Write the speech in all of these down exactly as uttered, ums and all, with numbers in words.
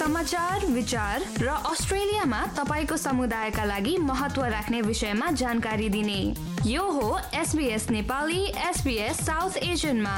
समाचार, विचार र अस्ट्रेलियामा तपाईको समुदायका लागि महत्त्व राख्ने विषयमा जानकारी दिने यो हो एसबीएस नेपाली एसबीएस साउथ एशियनमा।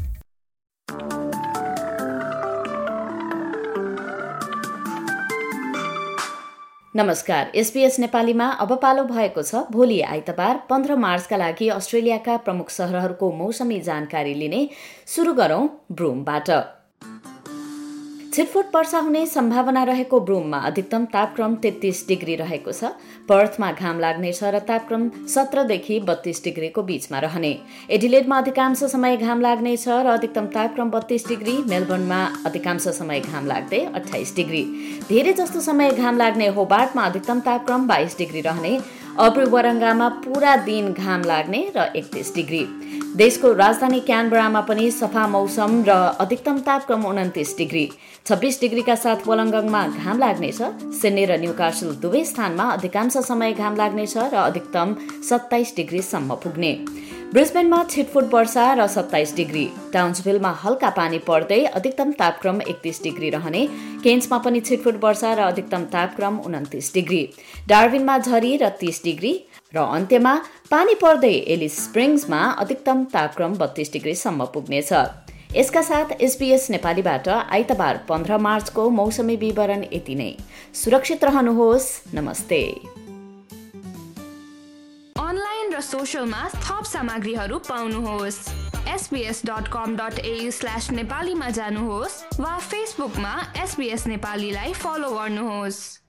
नमस्कार, एसबीएस नेपालीमा अब पालो भएको छ भोलि आइतबार पन्ध्र मार्चका लागि अस्ट्रेलियाका प्रमुख शहरहरूको मौसमी जानकारी लिने। सुरु गरौं ब्रुमबाट। छिटफुट वर्षा हुने सम्भावना रहेको ब्रुममा अधिकतम तापक्रम तेत्तीस डिग्री रहेको छ। पर्थमा घाम लाग्नेछ र तापक्रम सत्रदेखि बत्तीस डिग्रीको बीचमा रहने। एडिलेडमा अधिकांश समय घाम लाग्नेछ र अधिकतम तापक्रम बत्तीस डिग्री। मेलबर्नमा अधिकांश समय घाम लाग्दै अठाइस डिग्री। धेरै जस्तो समय घाम लाग्ने होबार्टमा अधिकतम तापक्रम बाइस डिग्री रहने। अब्रू वरंगामा पूरा दिन घाम लाग्ने र एकतीस डिग्री। देशको राजधानी क्यानबरामा पनि सफा मौसम र अधिकतम तापक्रम उन्तिस डिग्री। छब्बीस डिग्रीका साथ वोलंगङमा घाम लाग्नेछ। सिडनी र न्यूकासल दुवै स्थानमा अधिकांश समय घाम लाग्नेछ र अधिकतम सत्ताइस डिग्रीसम्म पुग्ने। ब्रिस्बेनमा छिटफुट वर्षा र सत्ताइस डिग्री। टाउन्सभिलमा हल्का पानी पर्दै अधिकतम तापक्रम एकतीस डिग्री रहने। केन्समा पनि छिटफुट वर्षा र अधिकतम तापक्रम उन्तिस डिग्री। डार्विनमा झरी र तीस डिग्री र अन्त्यमा पानी पर्दै एलिस स्प्रिङ्समा अधिकतम तापक्रम बत्तीस डिग्रीसम्म पुग्नेछ। यसका साथ एसबीएस नेपालीबाट आइतबार पन्ध्र मार्चको मौसमी विवरण यति नै। सुरक्षित रहनुहोस्। नमस्ते। अनलाइन र सोशलमा थप सामग्रीहरू पाउनुहोस्। SBS dot com dot AU slash नेपालीमा जानुहोस् वा फेसबुकमा एसबीएस नेपालीलाई फलो गर्नुहोस्।